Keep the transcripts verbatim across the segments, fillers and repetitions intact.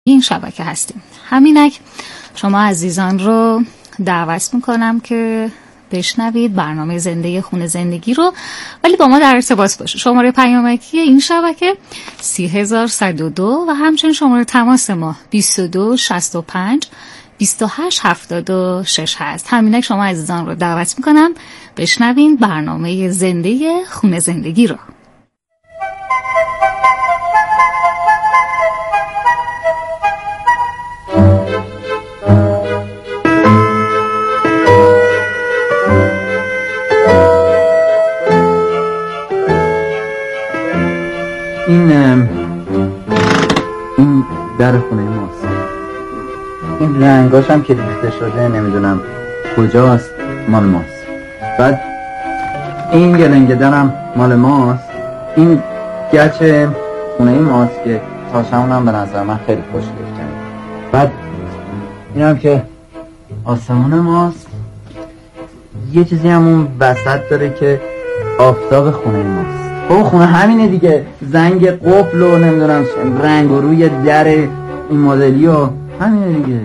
این شبکه هستیم. همینک شما عزیزان رو دعوت میکنم که بشنوید برنامه زنده خونه زندگی رو، ولی با ما در ارتباط باشید. شماره پیامکی این شبکه سی هزار صد و دو و همچنین شماره تماس ما بیست و دو شصت و پنج بیست و هشت هفتاد و شش هست. همینک شما عزیزان رو دعوت میکنم بشنوید برنامه زنده خونه زندگی رو. این این در خونه ماست. این رنگاش هم که ریخته شده نمیدونم کجاست، مال ماست. بعد این گلنگ درم مال ماست. این گچ خونه ماست که تاشمون هم به نظر من خیلی خوشگل کرد. بعد این هم که آسمون ماست. یه چیزی هم اون وسط داره که آفتاب خونه ماست. او خونه همینه دیگه، زنگ قفل و نمیدونم رنگ و روی در این مدلی و همینه دیگه.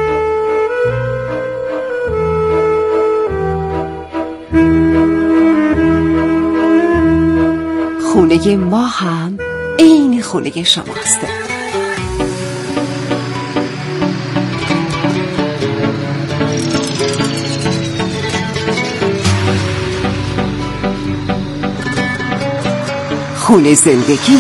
خونه ما هم عین خونه شماست. خونه زندگی.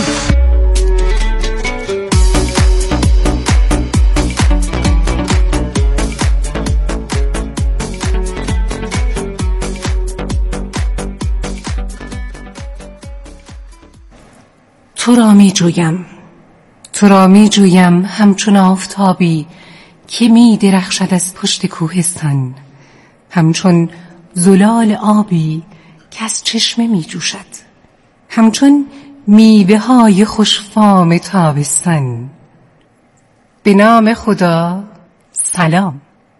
تو را می جویم، تو را می جویم همچون آفتابی که می درخشد از پشت کوهستان، همچون زلال آبی که از چشمه می جوشد، همچون میوه های خوشفام تابستان. به نام خدا سلام.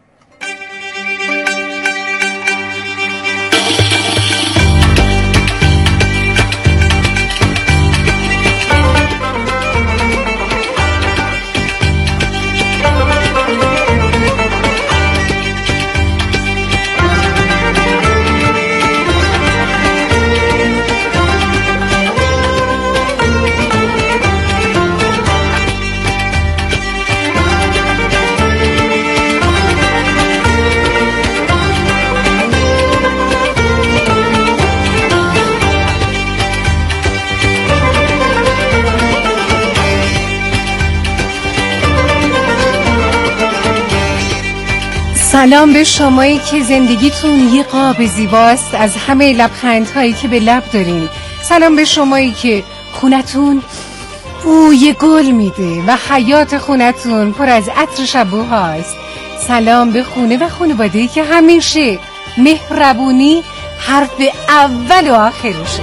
سلام به شمایی که زندگیتون یه قاب زیباست از همه لبخندهایی که به لب دارین. سلام به شمایی که خونتون بوی گل میده و حیات خونتون پر از عطر شبوهاست. سلام به خونه و خانواده‌ای که همیشه مهربونی حرف اول و آخرشه.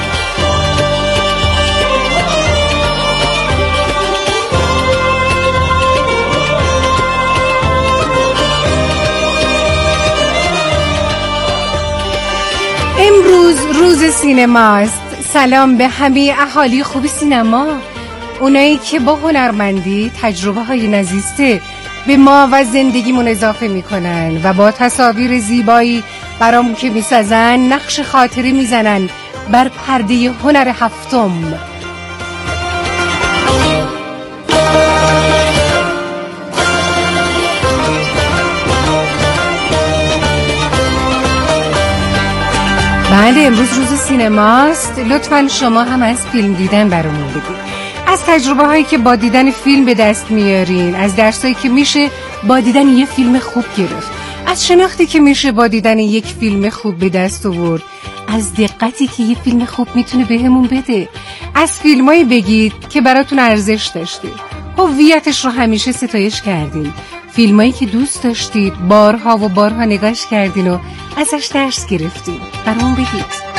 امروز روز سینماست. سلام به همه اهالی خوب سینما، اونایی که با هنرمندی تجربه های نزیسته به ما و زندگیمون اضافه میکنن و با تصاویر زیبایی برام که میسازن نقش خاطره میزنن بر پرده هنر هفتم. بله، امروز روز سینماست. لطفاً شما هم از فیلم دیدن برامون بگید، از تجربه هایی که با دیدن فیلم به دست میارین، از درسایی که میشه با دیدن یه فیلم خوب گرفت، از شناختی که میشه با دیدن یک فیلم خوب به دست آورد، از دقتی که یه فیلم خوب میتونه بهمون بده. از فیلمایی بگید که براتون ارزش داشته، هویتش رو همیشه ستایش کردین، فیلمایی که دوست داشتید، بارها و بارها نگاش کردین و ازش درس گرفتین. برامون بگید.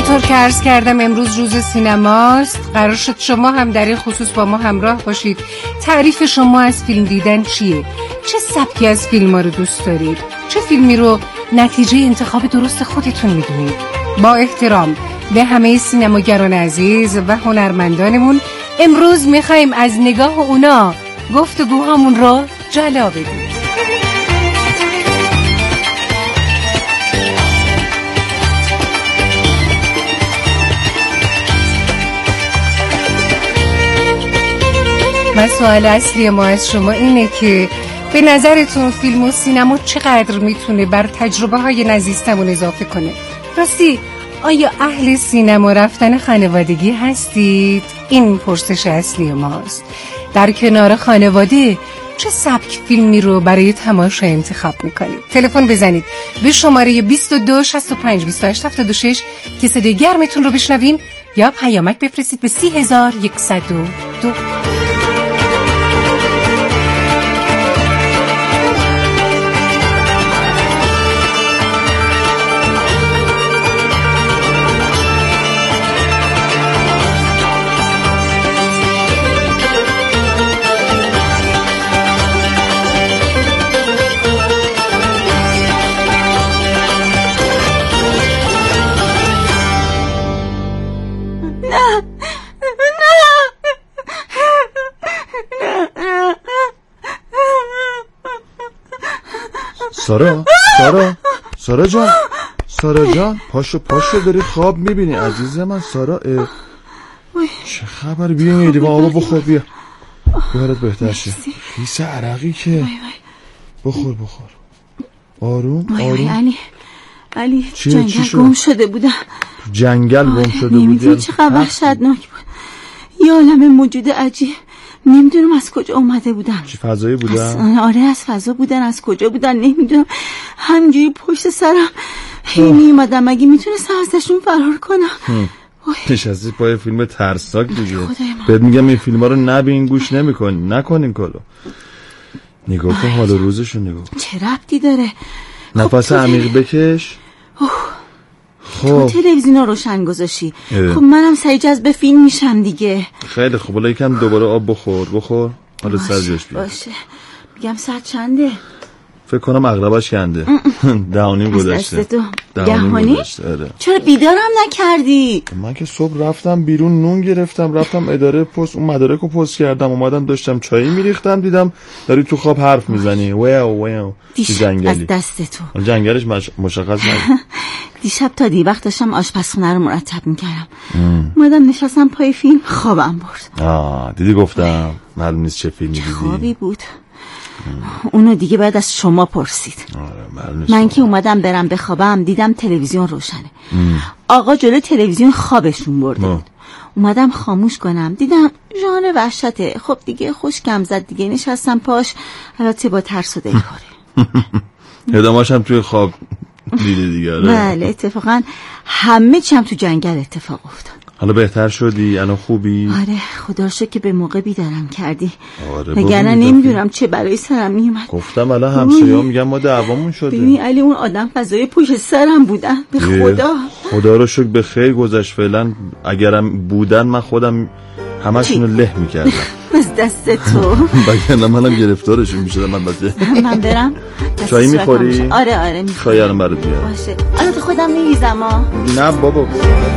همونطور که عرض کردم امروز روز سینماست. قرار شد شما هم در این خصوص با ما همراه باشید. تعریف شما از فیلم دیدن چیه؟ چه سبکی از فیلم ها رو دوست دارید؟ چه فیلمی رو نتیجه انتخاب درست خودتون میدونید؟ با احترام به همه سینماگران عزیز و هنرمندانمون، امروز میخوایم از نگاه اونا گفتگوهامون رو جلا بدیم. مسئول اصلی ما از شما اینه که به نظرتون فیلم و سینما چقدر میتونه بر تجربه های نزیستمون اضافه کنه؟ راستی آیا اهل سینما رفتن خانوادگی هستید؟ این پرسش اصلی ماست. در کنار خانواده چه سبک فیلمی رو برای تماشا انتخاب میکنید؟ تلفن بزنید به شماره بیست و دو شصت و پنج بیست و هشت هفتاد و شش که صدای گرمتون رو بشنویم، یا پیامک بفرستید به سی هزار و صد و دو. سارا سارا سارا جان سارا جان پاشو پاشو داری خواب میبینی عزیز من. سارا چه خبر؟ بیا این لیوان آبو بخور، بیا بیارت بهتر شه. خیس عرقی که بخور بخور آروم آروم. علی علی چیه؟ جنگل چی گم شده بودم. جنگل گم شده بودی؟ نمیدونی چقدر وحشتناک بود. یه عالم موجود عجیب، نمیدونم از کجا اومده بودن. چی فضایی بودن؟ آره از فضا بودن. از کجا بودن نمیدونم، همینجوری پشت سرم هی میومدم. مگه میتونستم ازشون فرار کنم؟ نشستی پای فیلم ترسناک دیگه. بهت میگم این فیلم ها رو نبین، گوش نمی‌کنی، نکنین کلو. نگاه کن حال روزشون، نگاه چه ربطی داره؟ نفس عمیق بکش. خب تو تلویزیون رو روشن گذاشتی، خب منم سعی جذب فیلم میشم دیگه. خیلی خب، حالا یکم دوباره آب بخور بخور. حالا سر جاش بیاد. باشه. میگم ساعت چنده؟ فکر کنم اغربش کنده. دهانیم گذشته. دهانیم گذشته. چرا بیدارم نکردی؟ من که صبح رفتم بیرون، نون گرفتم، رفتم اداره پست، اون مدارک رو پست کردم، اومدم داشتم چایی میریختم، دیدم داری تو خواب حرف میزنی. واو واو. جنگلی از دست تو. جنگلش مش... مشخص نبود. دیشب تا دی وقت داشتم آشپزخونه رو مرتب میکردم، اومدم نشستم پای فیلم، خوابم برد. آه دیدی گفتم معلوم نیست چه فیلمی دیدی. خوابی بود. اونو دیگه باید از شما پرسید. آره من که اومدم برم بخوابم دیدم تلویزیون روشنه. ام. آقا جلو تلویزیون خوابشون برده بود. اومدم خاموش کنم دیدم ژانر وحشته. خب دیگه خوشگم زد دیگه، نشستم پاش. البته با ترس و دلهوره. ادامه‌اش هم توی خواب دیدی دیگه. بله اتفاقا همه چیم تو جنگل اتفاق افتاد. حالا بهتر شدی؟ الان خوبی؟ آره خدا رو شکر که به موقع بیدارم کردی. آره وگرنه نمیدونم چه برای سرم میومد. گفتم الان همسایه‌ها میگن ما دعوامون شده. ببین علی اون آدم فضای پشت سرم بودن. به خدا خدا رو شکر به خیر گذشت فعلا. اگرم بودن من خودم همشونو له میکردم. از دست تو. وگرنه منم گرفتارشون میشدم. من بچه من برم. چای میخوری؟ آره آره میخورم. چای الان برات بیارم. باشه. الان تو خودم میریزم ها. نه بابا.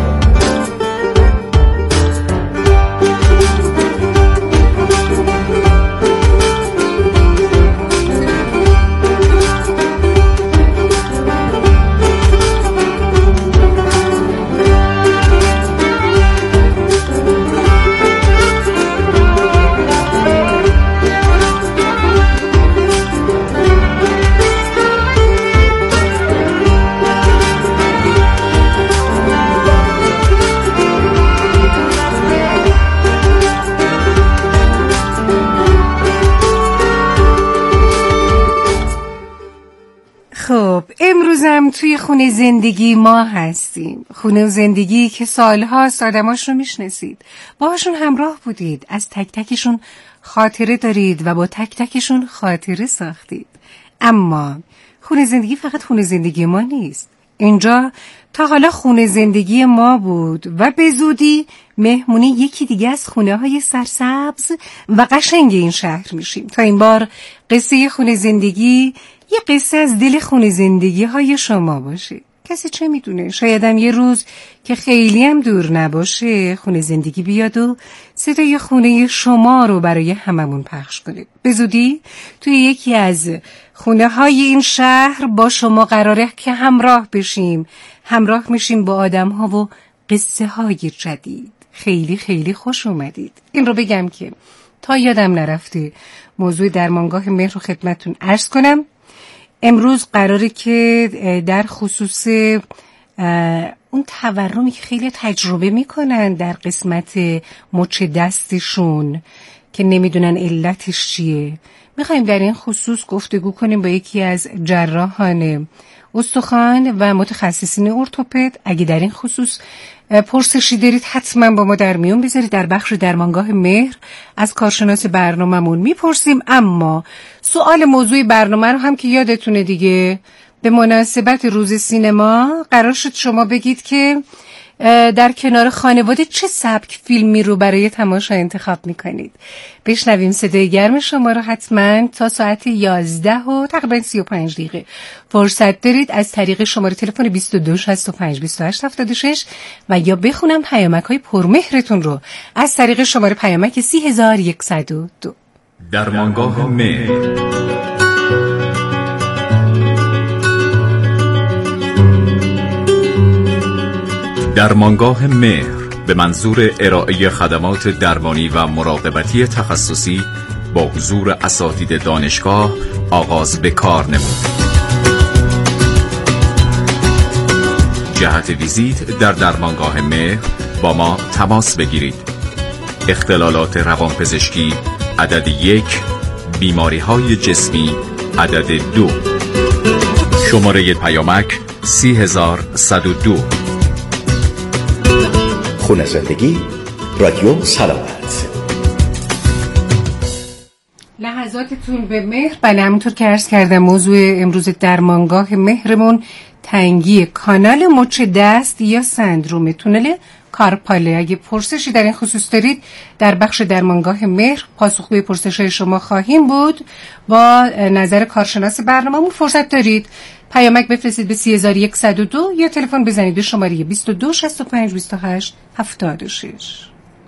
امروزم توی خونه زندگی ما هستیم. خونه زندگی که سالهاست آدماش رو میشناسید، باهاشون همراه بودید، از تک تکشون خاطره دارید و با تک تکشون خاطره ساختید. اما خونه زندگی فقط خونه زندگی ما نیست. اینجا تا حالا خونه زندگی ما بود و به زودی مهمونی یکی دیگه از خونه های سرسبز و قشنگ این شهر میشیم. تا این بار قصه خونه زندگی یه قصه از دل خونه زندگی های شما باشه. کسی چه میدونه، شایدم یه روز که خیلی هم دور نباشه خونه زندگی بیاد و صدای خونه شما رو برای هممون پخش کنه. به زودی توی یکی از خونه های این شهر با شما قراره که همراه بشیم، همراه میشیم با آدم ها و قصه های جدید. خیلی خیلی خوش اومدید. این رو بگم که تا یادم نرفته موضوع درمانگاه مهر رو خدمتون عرض کنم. امروز قراره که در خصوص اون تورمی که خیلی تجربه میکنن در قسمت مچ دستشون که نمیدونن علتش چیه، میخوایم در این خصوص گفتگو کنیم با یکی از جراحان استخوان و متخصصین ارتوپد. اگه در این خصوص پرسشی دارید حتما با ما در میون بذارید. در بخش درمانگاه مهر از کارشناس برنامه‌مون میپرسیم. اما سوال موضوع برنامه رو هم که یادتونه دیگه، به مناسبت روز سینما قرار شد شما بگید که در کنار خانواده چه سبک فیلمی رو برای تماشا انتخاب میکنید. بشنویم صدای گرم شما رو حتما. تا ساعت یازده و تقریبا سی و پنج دقیقه فرصت دارید از طریق شماره تلفن بیست و دو شصت و پنج بیست و هشت هفتاد و شش و یا بخونم پیامک های پرمهرتون رو از طریق شماره پیامک سی هزار و صد و دو. درمانگاه مهر. درمانگاه مهر به منظور ارائه خدمات درمانی و مراقبتی تخصصی با حضور اساتید دانشگاه آغاز به کار نمود. جهت ویزیت در درمانگاه مهر با ما تماس بگیرید. اختلالات روانپزشکی عدد یک، بیماری های جسمی عدد دو. شماره پیامک سی هزار و صد و دو. خونه زندگی، رادیو سلامت. لحظاتتون به مهر. بله، همونطور که عرض کردم موضوع امروز درمانگاه مهرمون تنگی کانال مچ دست یا سندروم تونل کارپاله. اگه پرسشی در این خصوص دارید در بخش درمانگاه مهر پاسخگوی پرسش‌های شما خواهیم بود. با نظر کارشناس برنامه‌مون فرصت دارید پیامک بفرستید به سی هزار و صد و دو یا تلفن بزنید به شماره بیست و دو شصت و پنج بیست و هشت هفتاد و شش.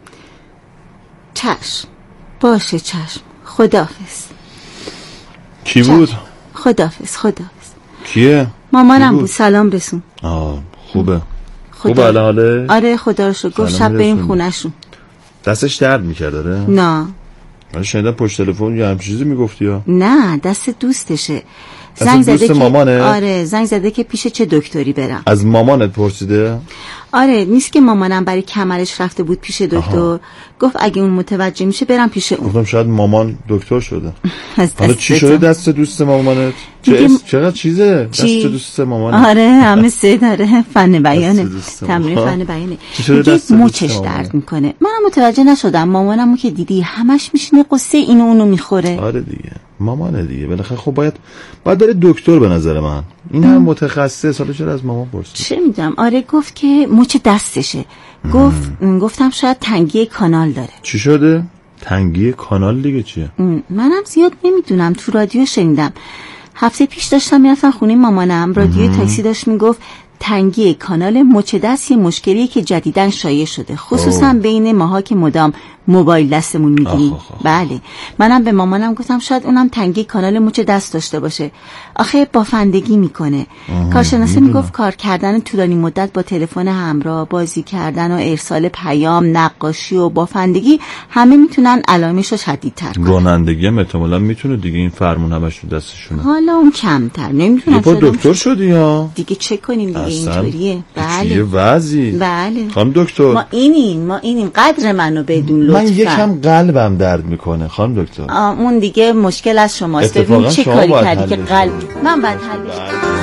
چشم باشه، چشم. خداحافظ. کی بود؟ خداحافظ. خداحافظ. کیه؟ مامانم بود. سلام رسون. آه خوبه. خوبه الان حاله؟ آره خدا رو شکر. گفت شب بریم خونه‌شون. دستش درد میکرد داره؟ نه. من شنیدم پشت تلفن یه همچین چیزی میگفتی یا؟ نه، دست دوستشه. زنگ زده که مامانه؟ آره زنگ زده که پیش چه دکتری برم. از مامانت پرسیده؟ آره، نیست که مامانم برای کمرش رفته بود پیش دکتر. آها. گفت اگه اون متوجه میشه برم پیش اون. گفتم شاید مامان دکتر شده. حالا چی شده دست دوست مامانت؟ چه اس... چقدر چیزه چی؟ دست دوست مامانت؟ آره همه سه داره. فن بیانه، تمرین فن بیانه. میگه مچش درد میکنه. منم متوجه نشدم. مامانمو که دیدی همش میشینه قصه اینو اونو میخوره. آره دیگه مامانه دیگه. بالاخره خب باید باید داره دکتر به نظر من. این هم متخصص. حالا چرا از مامان پرسید؟ چه میدونم. آره گفت که مچ دستشه. گفت ام. گفتم شاید تنگی کانال داره. چی شده؟ تنگی کانال دیگه چیه؟ منم زیاد نمیدونم، تو رادیو شنیدم. هفته پیش داشتم میرفتم خونه مامانم، رادیو تاکسی داشت میگفت تنگی کانال مچ دست یه مشکلیه که جدیداً شایع شده، خصوصا اوه. بین ماها که مدام موبایل دستمون میگیریم. بله، منم به مامانم گفتم شاید اونم تنگی کانال مچ دست داشته باشه. آخه بافندگی میکنه. کارشناسه میگفت کار کردن طولانی مدت با تلفن همراه، بازی کردن و ارسال پیام، نقاشی و بافندگی همه میتونن علائمش رو شدیدتر کنن. رانندگی هم احتمالاً میتونه دیگه، این فرمون همش تو دستشونه. حالا اون کمتر. نمیتونم شدم دکتر شدی یا دیگه چک کنیم دیگه اینطوریه. بله چیه وضعی؟ بله خانم دکتر ما اینیم ما اینیم قدر منو بدون لطفا. من یکم قلبم درد میکنه خانم دکتر. اون دیگه مشکل از شماست. ببین چه کاری کردی که قلب من بعد حل بشه.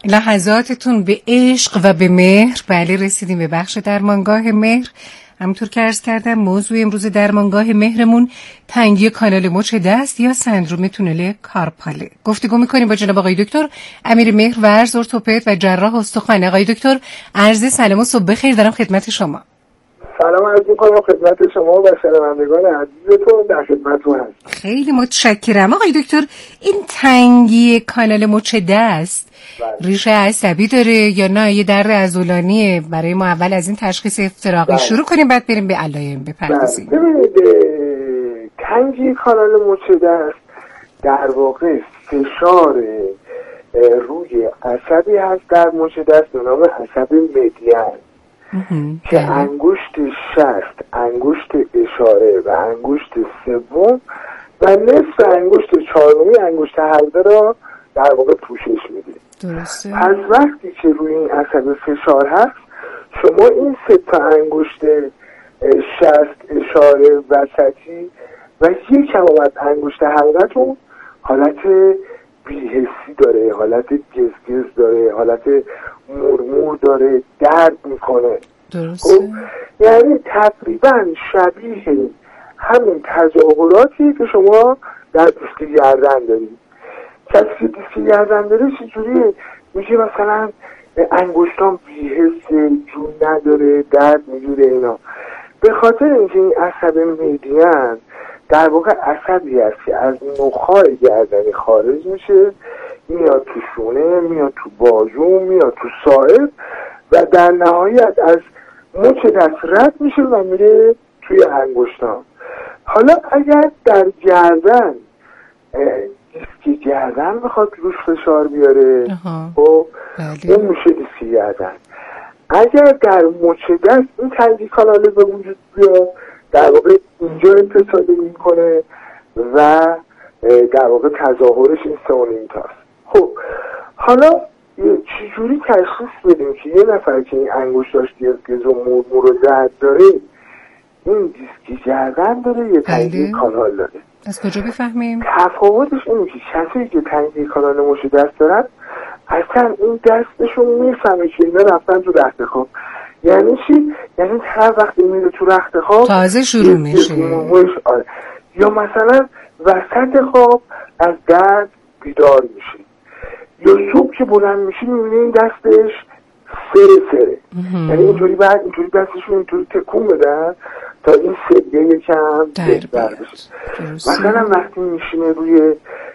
لحظاتتون به عشق و به مهر. بله رسیدیم به بخش درمانگاه مهر. همونطور که عرض کردم موضوع امروز درمانگاه مهرمون تنگی کانال مچ دست یا سندروم تونل کارپاله. گفتگو میکنیم با جناب آقای دکتر امیر مهر ورز ارتوپد و جراح استخوان. آقای دکتر عرض سلام و صبح بخیر دارم خدمت شما. سلام عرض میکنم خدمت شما و شنوندگان عزیزتون، در خدمتتون هستم. خیلی متشکرم. آقای دکتر این تنگی کانال مچ دست ریشه عصبی داره یا نه یه درد عضلانیه؟ برای ما اول از این تشخیص افتراقی بله. شروع کنیم بعد بریم به علائم بپردازیم. ببینید تنگی کانال مچ دست در واقع فشار روی عصبی هست در مچ دست به نام عصب مدین که انگشت شست، انگشت اشاره و انگشت سوم و نصف انگشت چهارمی انگشت حلقه را در واقع پوشش میده. درسته. از وقتی که روی این عصب فشار هست شما این سه تا انگشت شست، اشاره، وسطی و یک کمامت انگشت حلقتون حالت بی‌حسی داره، حالت گزگز داره، حالت مرمور داره، درد میکنه. درسته. یعنی تقریبا شبیه همین تظاهراتی که شما در دیسک گردن دارید. کسی که دیسک گردن داره چجوریه؟ میشه مثلا انگشتان بی‌حسه، جون نداره، درد میگیره اینا. به خاطر اینکه این عصب میدین در واقع عصبی است که از نخاع گردنی خارج میشه، میاد تو شونه، میاد تو بازو، میاد تو ساعد و در نهایت از مچ دست رد میشه و میره توی انگشتان. حالا اگر در گردن دیسک گردن بخواد روش فشار بیاره خب اون میشه دیسک گردن. اگر در مچ دست این تنگی کاناله به وجود بیاد در واقع اینجا اتصال میکنه و در واقع تظاهرش این سه و نیم تاست. خب حالا چجوری تشخیص بدیم که یه نفر که این انگشتاش گزگز و مرمور و درد داره این دیسک گردن داره یا تنگی کانال داره؟ از کجا بفهمیم؟ تفاوتش اینه که کسایی که تنگی کانال مچ دست دارن اصلا این دستشون میفهمه که اینا رفتن تو رخت خواب. یعنی چی؟ یعنی هر وقتی میره تو رخت خواب تازه شروع میشه. آره. یا مثلا وسط خواب از درد بیدار میشه، یا صبح که بلند میشه میبینه این دستش سره سره. یعنی اینطوری بعد اینطوری دستشون اینطوری تکون بدن تا این سریه یکم بهتر بشه. مثلا وقتی میشینه روی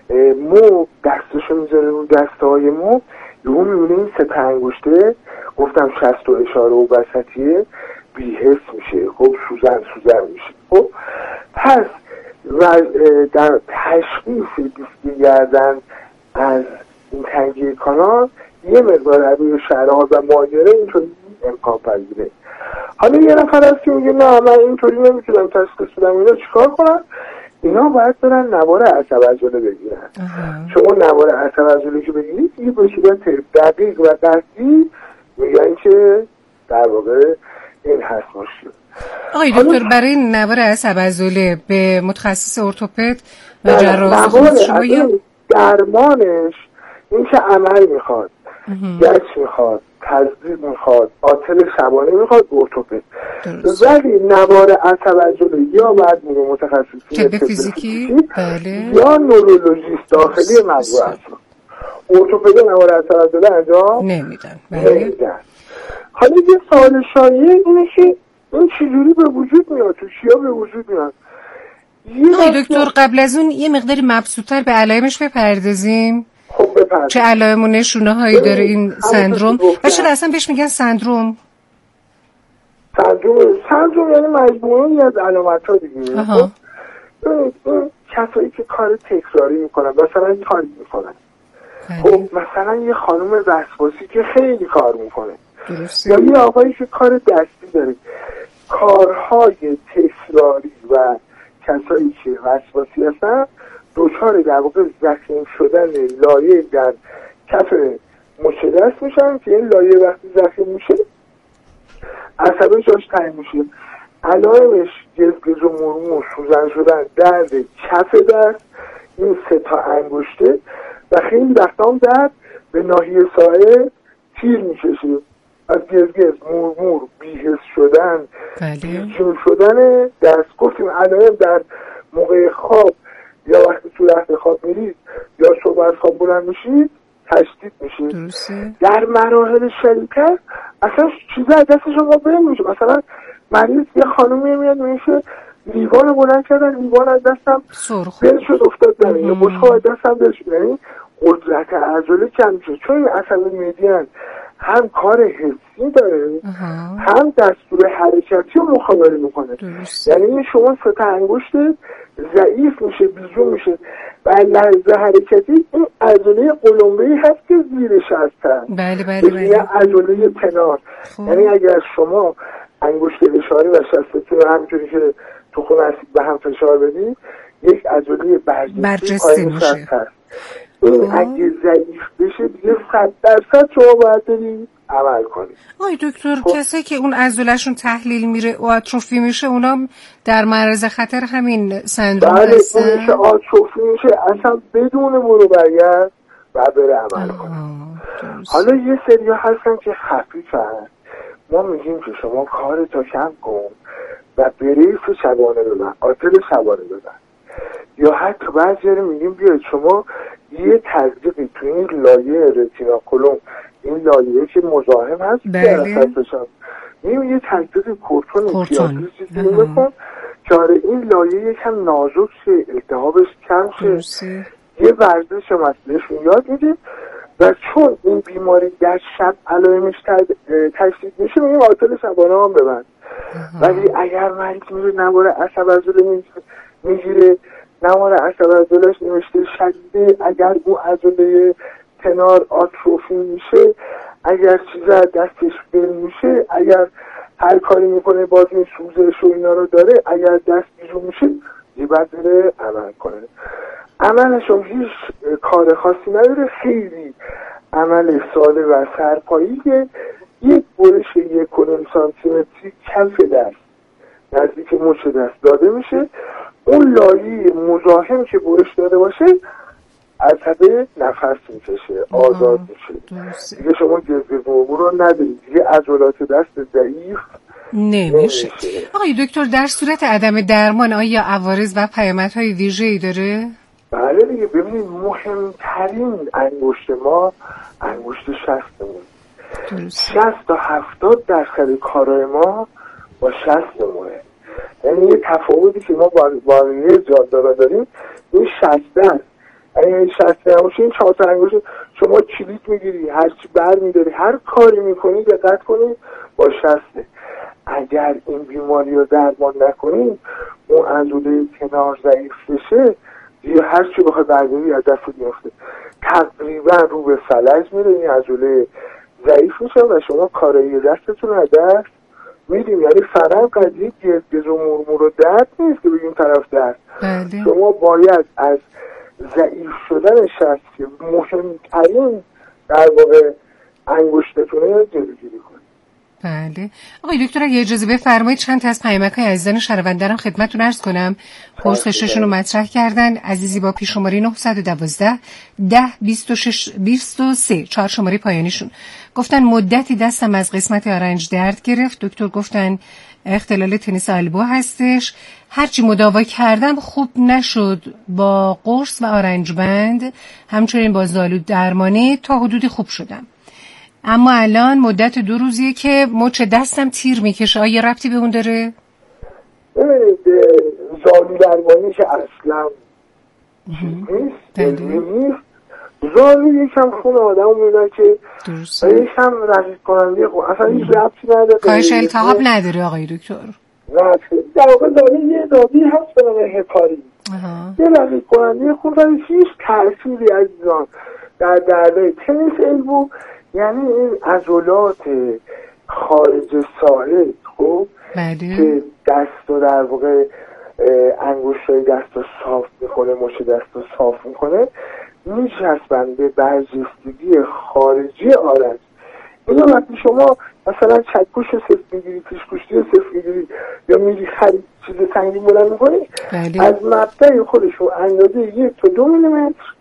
مو دستشو میذاره روی دسته های مو یهو میبینه این سه تا انگشته گفتم شست و اشاره و وسطیه بی‌حس میشه. خب سوزن سوزن میشه. خب پس و در تشخیص دیسک گردن از این تنگی کانال یه مقدار روی شرح و ماجره اینطوری امکان پذیره. حالا یه نفر هست که میگه نه من اینطوری نمیتونم تشخیص بدم، اینا چیکار کنن؟ اینا باید برن نوار عصب عضله بگیرن. شما نوار عصب عضله که بگیرید یه به صورت دقیق و قطعی میگن که در واقع این هست مشکل. آقای دکتر برای نوار عصب عضله به متخصص ارتوپد و جراح استخوان شما یا درمانش این که عمل میخواد، گچ میخواد، تزریق میخواد، آتل شبانه میخواد، ارتوپد. ولی نوار عصب عضله یا باید میره متخصصی طب فیزیکی بله یا نورولوژیست داخلی مجموعه اصلا. ارتوپد نوار عصب عضله انجام نمیدن. بله. حالا یه سوال شایع اینه که این چجوری به وجود میاد؟ تو چیا به وجود میاد؟ آقای دکتر قبل از اون یه مقداری مبسوط‌تر به علائمش بپردازیم. خب بپردازیم. چه علائم و نشونه هایی داره این سندروم؟ و چرا اصلا بهش میگن سندروم؟ سندروم سندروم یعنی مجموعه از علامت‌ها دیگه. آها. این کسایی که کار تکراری میکنن مثلا کاری میکنن. خب مثلا یه خانم وسواسی که خیلی کار میکنه. درسته. یا یه آقایی که کار دستی داره. کارهای تکراری و کسایی که وسواسی هستن دچار در واقع زخیم شدن لایه در کف مچ دست میشن که این لایه وقتی زخیم میشه عصبه جاش تنگ میشه. علائمش گزگز و مرمور، سوزن شدن، درد کف دست، این سه تا انگشته و خیلی وقتا هم درد به ناحیه ساعد تیر میکشه، از گزگز، مورمور، بی‌حس شدن، بی‌جون شدن دست. گفتیم علائم در موقع خواب یا وقتی تو رخت خواب میرید یا صبح از خواب بلند میشید تشدید میشه. درسته. در مراحل شدیدتر اصلا چیزا از دست شما بهم میشه. مثلا مریض یه خانومی میاد میشه لیوان بلند کردن، لیوان از دستم دل شد افتاد زمین، یا بشقاب از دستم دل شد. یعنی قدرت عضله کم میشه، چون این عصب میدین هم کار حسی داره هم دستور حرکتی رو مخابره میکنه. یعنی شما سه انگشت ضعیف میشه، بیجون میشه و لحظه حرکتی این عضله قلمبه‌ای هست که زیرش هستن. بله بله بله. عضله پنار. یعنی اگر شما انگشت اشاره و شستتون رو همینجوری که تو خون هستید به هم فشار بدید، یک عضله برجسته میشه. این اگه ضعیف بشه دیگه صد درصد شما باید برید عمل کنید. آی دکتر، کسی که اون عضله‌شون تحلیل میره و آتروفی میشه، اونا در معرض خطر همین سندروم هستن؟ بله، اون که آتروفی میشه اصلا بدون برو برگرد و بره عمل کنه. حالا یه سریا هستن که خفیفن، ما میگیم که شما کارتو کم کن و بریف شبانه ببن، آتل شبانه ببن، یا حتی بعضی رو میگیم بیاید شما یه تزریقی تو این لایه رتیناکولوم، این لایه که مزاحم هست بله میگیم یه تزریق کورتون پیاتری چیزی بکن که آره این لایه یکم نازک شه، التهابش کم شه. یه ورزش هم بهشون یاد میدیم و چون این بیماری در شب علائمش تشدید میشه میگیم آتل شبانه هم ببند. ولی اگر مریض میره نوار عصب عضله میگیره، نوار عصب عضله‌اش نوشته شدیده، اگر اون عضله کنار آتروفی میشه، اگر چیزا دستش بل میشه، اگر هر کاری میکنه باز این سوزش و اینا رو داره، اگر دست بیرون میشه یه باید بره عمل کنه. عملش هم هیچ کار خاصی نداره، خیلی عمل ساده و سرپایی که یک برش یک و نیم سانتیمتری کف دست نزدیک مچ دست داده میشه. اون لایه مزاحم که برش داده باشه عصب نفس میکشه، آزاد میشه. دیگه شما جذب عبور رو ندارید، دیگه عضلات دست ضعیف نمیشه. آقای دکتر، در صورت عدم درمان آیا عوارض و پیامدهای ویژه‌ای داره؟ بله دیگه. ببینید مهمترین انگشت ما انگشت شستمون، شصت تا هفتاد درصد کارای ما با شستمونه. یعنی یه تفاوتی که ما با واقعی جاده‌ها داریم این شسته است. اگه شسته نباشه این چهار تا انگشت شما کلید میگیری، هر چی بر میداری، هر کاری میکنی دقت کنید با شسته. اگر این بیماری رو درمان نکنیم، اون عضله کنار ضعیف بشه، دیگه هر چی بخواد برداری از دست میفته، تقریبا رو به فلج میره، این عضله ضعیف میشه و شما کارایی دستتون رو از دست میدیم. یعنی فرق قضیه گزگز و مرمور و درد نیست که بگیم طرف درد. بله. شما باید از ضعیف شدن شست که مهمترین در واقع انگشتتونه جلوگیری کنید. بله. آقای دکتر اگه اجازه بفرمایید چند تا از پیامک‌های عزیزان شنونده رو خدمتتون عرض کنم. پرسششون رو مطرح کردن. عزیزی با پیش شماره نه یک دو ده بیست و شش بیست و سه چهار شماره پایانیشون گفتن مدتی دستم از قسمت آرنج درد گرفت. دکتر گفتن اختلال تنیس آلبو هستش. هرچی مداوا کردم خوب نشد، با قرص و آرنج بند همچنین با زالود درمانی تا حدودی خوب شدم، اما الان مدت دو روزیه که مچ دستم تیر میکشه. آیا ربطی به اون داره؟ ببینید زالود درمانی که اصلا نیست نیست زالود یکم خون آدم میدن که یکم رقیق کننده خون، اصلا هیچ ربطی نداره، کاهش التهاب نداره آقای دکتر. نه در واقع زالود یه دادی هست به نام هپارین، یه رقیق کننده خون، ولی هیچ تأثیری عزیزان در درده تنیس البو، یعنی این عضلات خارج ساعد خب که دست رو در واقع انگشتای دست رو صاف میکنه، مچ دست رو صاف میکنه، میچسبن به برجستگی خارجی آرنج. اینا وقتی شما مثلا چکش رو صفر میگیری، پیشگوشتی رو صفر میگیری یا میری خرید چیز سنگین بلند میکنی، از مبدأ خودشون اندازه یک تا دو میلیمتر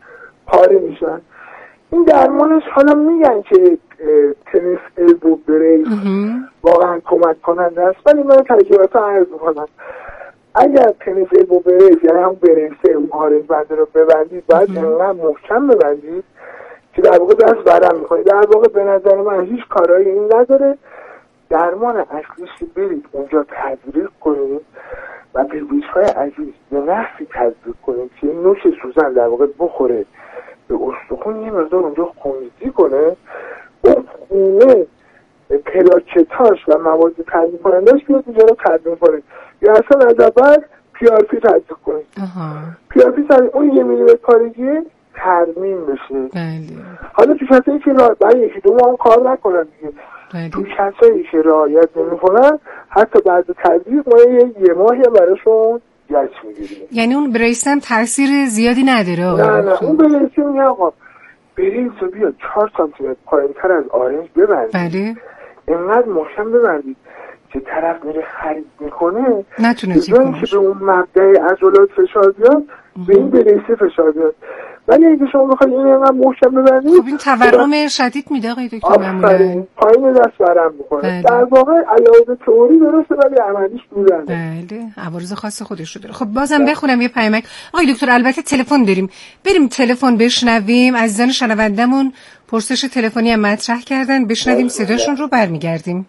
پاره میشن. این درمانش حالا میگن که تنیس البو بریس واقعا کمک کننده است، ولی من تجربه عرض میکنم اگر تنیس البو بریس یعنی هم بریسه اون آرنج بنده رو ببندید باید انقدر محکم ببندید که در واقع دست برم میکنید. در واقع به نظر من هیچ کارایی این نداره. درمان اصلیش برید اونجا تزریق کنید و به بیشهای عزیز به نحوی تزریق کنید که نوش سوزن در واقع بخوره به استخون، یه مقدار اونجا خونریزی کنه، اون خونه پلاکتاش و مواد تنظیم کنندهش بیاد اینجا رو تنظیم کنه، یا اصلا از اول پی آر پی تزریق کنید. پی آر پی تزریق اون یه میلیمتر پارگی ترمیم بشه. بله. حالا تو کسایی که را... برای یکی دو ماه کار نکنن دیگه. بله. تو کسایی که رعایت نمی‌کنن حتی بعد تزریق ما یه, یه ماهی براشون گچ میگیریم. یعنی اون بریس هم تاثیر زیادی نداره آقا؟ نه نه اون بریس میگه آقا بریس رو بیاد چهار سانتی متر پایین‌تر از آرنج ببندید. بله. اینقدر محکم ببندید که طرف میره خرید میکنه نتونه زیب کنه که به اون مبدأ عضلات فشار بیاد به این بریسه فشار بیاد. ولی اگه شما بخواید این اینقدر محکم ببندید خب این تورم شدید میده آقای دکتر معمولا پایین دست برم میکنه. در واقع علاوه تئوری درسته ولی عملیش دورن. بله عوارض خاص خودش رو داره. خب بازم بخونم یه پیامک آقای دکتر. البته تلفن داریم، بریم تلفن بشنویم. عزیزان شنوندمون پرسش تلفنی هم مطرح کردن، بشنویم صداشون رو برمیگردیم.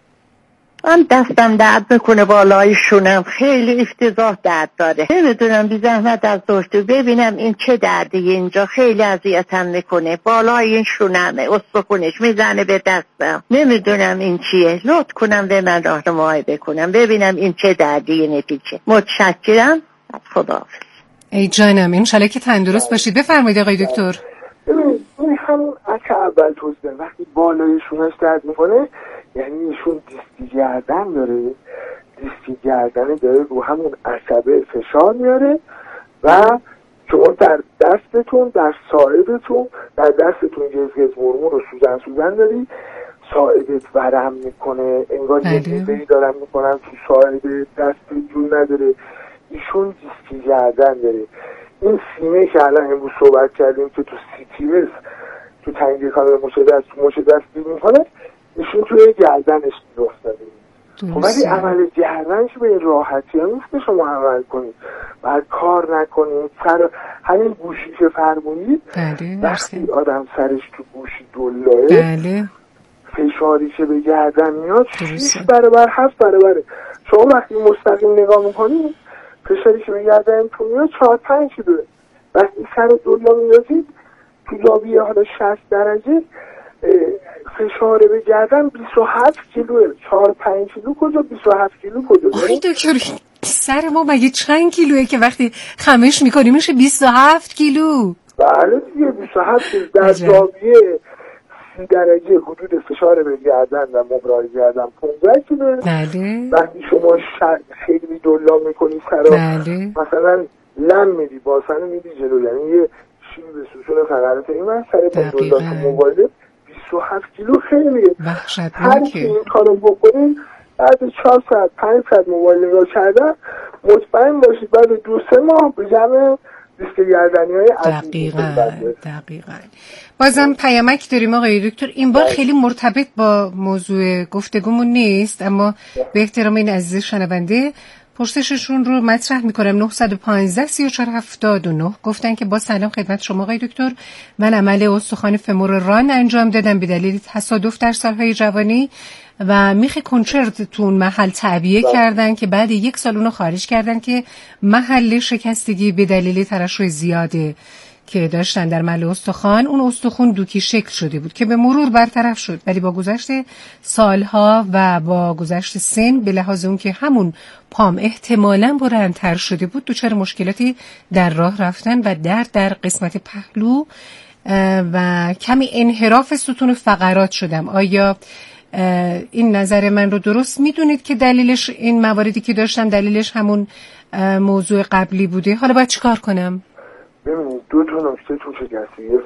من دستم درد میکنه بالای شونم، خیلی افتضاح درد داره. نمیدونم بی زحمت از دکتر ببینم این چه دردیه. اینجا خیلی اذیتم میکنه، بالای این شونمه، استخونش میزنه به دستم. نمیدونم این چیه، لطف کنم به من راهنمایی بکنم ببینم این چه دردیه نتیجه. متشکرم، خداحافظ. ای جانم انشالله که تندرست باشید. بفرمایید آقای دکتر. ببینید این همون اکه اول توضیح وقتی بالای شونش درد میکنه یعنی ایشون دیستی گردن داره، دیستی گردن داره رو همون عصبه فشار میاره و شما در دستتون در ساعدتون در دستتون گزگز مرمور و سوزن سوزن داری، ساعدت ورم میکنه انگار یه چیزی دارم میکنن تو ساعد دست جون نداره. ایشون دیستی گردن داره. این سینه که الان امروز صحبت کردیم که تو سی تی اس تو تنگی کانال مچ دست مچ دست میکنه ایشون توی گردنش افتاده. خب ولی عمل گردنش به این راحتی هم نیست که شما عمل کنید، بعد کار نکنید. سر همین گوشی که فرمونید وقتی آدم سرش تو گوشی دلایه بله. فشاری که به گردن میاد شیش برابر هفت برابره. شما وقتی مستقیم نگاه میکنید فشاری که به گردن تو میاد چهار پنج کیلوه. وقتی سر دلا میازید تو زاویه حالا شصت درجه فشار به گردن بیست و هفت کیلوه. چهار پنج کیلو کجا بیست و هفت کیلو کجا؟ آخی دکتر سر ما مگه چند کیلوه که وقتی خمش میکنیم میشه بیست و هفت کیلو؟ بله دیگه بیست و هفت کیلو در زاویه سی درجه حدود فشار به گردن و مبرای گردن پانزده کیلو. بله. وقتی شما شد خیلی دلا میکنی سرا بله. مثلا لم میدی باسن میدی جلو یعنی یه شیل به سوسون فقرات این من سر دلا تو موبایل بیست و هفت کیلو خیلیه. هر کی این کارو بکنین بعد چهار ساعت پنج ساعت موبایل نگاه کردن مطمئن باشید بعد دو سه ماه به جمع دیسک گردنی های عزیزی دقیقاً دقیقاً. بازم پیامک داریم آقای دکتر. این بار خیلی مرتبط با موضوع گفتگومون نیست اما به احترام این عزیز شنونده پرسششون رو مطرح میکنم. نه یک پنج سی و چهار هفتاد و نه گفتن که با سلام خدمت شما آقای دکتر، من عمل استخوان فمور ران انجام دادم به دلیل تصادف در سالهای جوانی و میخ کنچرت تو اون محل تعبیه کردن که بعد یک سال اونو خارج کردن که محل شکستگی به دلیل ترشح زیاده که داشتن در محل استخوان. اون استخوان دوکی شکل شده بود که به مرور برطرف شد ولی با گذشت سالها و با گذشت سن به لحاظ اون که همون پام احتمالاً بلندتر شده بود دچار مشکلاتی در راه رفتن و درد در قسمت پهلو و کمی انحراف ستون فقرات شدم. آیا این نظر من رو درست میدونید که دلیلش این مواردی که داشتم دلیلش همون موضوع قبلی بوده؟ حالا باید چیکار کنم؟ ببینید دو تا نکته تو شکستگی